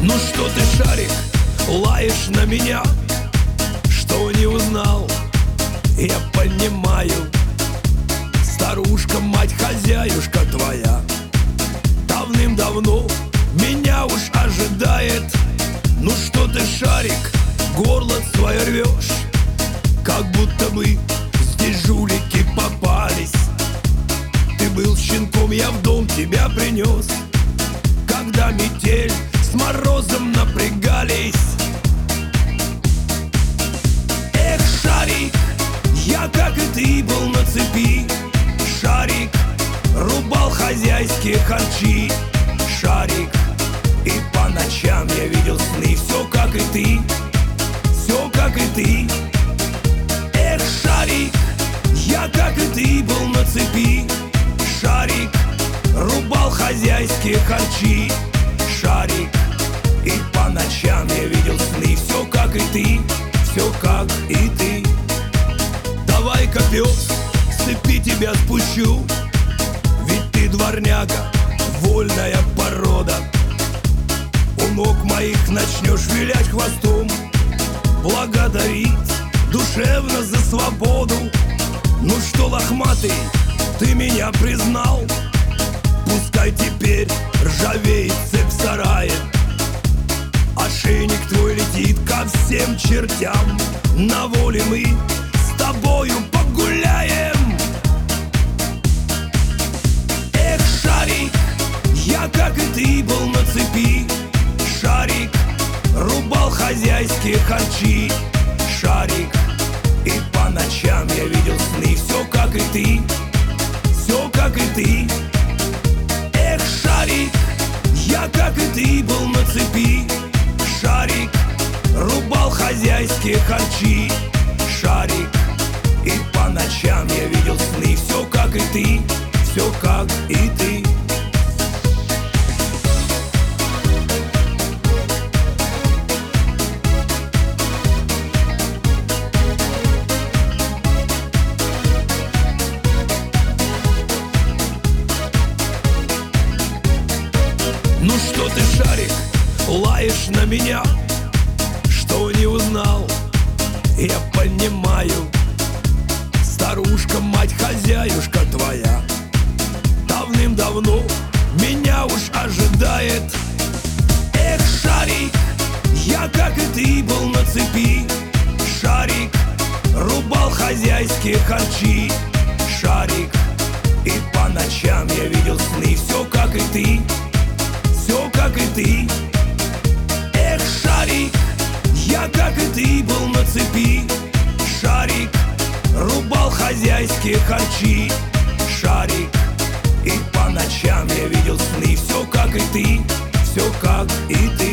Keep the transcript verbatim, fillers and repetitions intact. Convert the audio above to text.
Ну что ты, Шарик, лаешь на меня? Что не узнал? Я понимаю. Старушка, мать, хозяюшка твоя давным-давно меня уж ожидает. Ну что ты, Шарик, горло свое рвешь, как будто бы здесь жулики попались. Ты был щенком, я в дом тебя принес, когда метель с морозом напрягались. Эх, Шарик, я, как и ты, был на цепи. Шарик, рубал хозяйские харчи. Шарик, и по ночам я видел сны. Все, как и ты, все, как и ты. Эх, Шарик, я, как и ты, был на цепи. Шарик, рубал хозяйские харчи. Шарик, и по ночам я видел сны. Все, как и ты, все, как и ты. Давай-ка, пес, с цепи тебя спущу, ведь ты дворняга, вольная порода. У ног моих начнешь вилять хвостом, благодарить душевно за свободу. Ну что, лохматый, ты меня признал? Пускай теперь ржавеет цепь в сарае, ошейник твой летит ко всем чертям. На воле мы с тобою погуляем. Эх, Шарик, я, как и ты, был на цепи. Шарик, рубал хозяйские харчи. Шарик, и по ночам я видел сны. Все, как и ты, все, как и ты. Эх, Шарик, я, как и ты, был на цепи. Шарик, рубал хозяйские харчи. Шарик, и по ночам я видел сны. Все, как и ты, все, как и ты. Ну что ты, Шарик, лаешь на меня? Что не узнал? Я понимаю. Старушка, мать, хозяюшка твоя давным-давно меня уж ожидает. Эх, Шарик, я, как и ты, был на цепи. Шарик, рубал хозяйские харчи. Шарик, и по ночам я видел сны. Все, как и ты, все, как и ты. Эх, Шарик, я, как и ты, был на цепи. Шарик, рубал хозяйские харчи. Шарик, и по ночам я видел сны. Все, как и ты, все, как и ты.